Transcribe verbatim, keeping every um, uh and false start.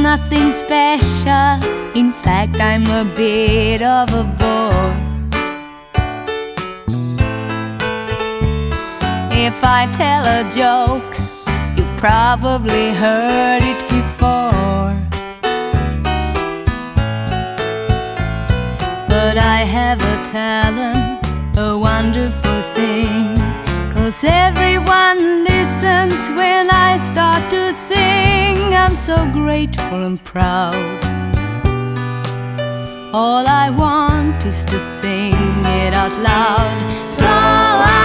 nothing special. In fact, I'm a bit of a bore. If I tell a joke, you've probably heard it before. But I have a talent, a wonderful thing, 'cause everyone listens when I start to sing. I'm so grateful and proud. All I want is to sing it out loud. So I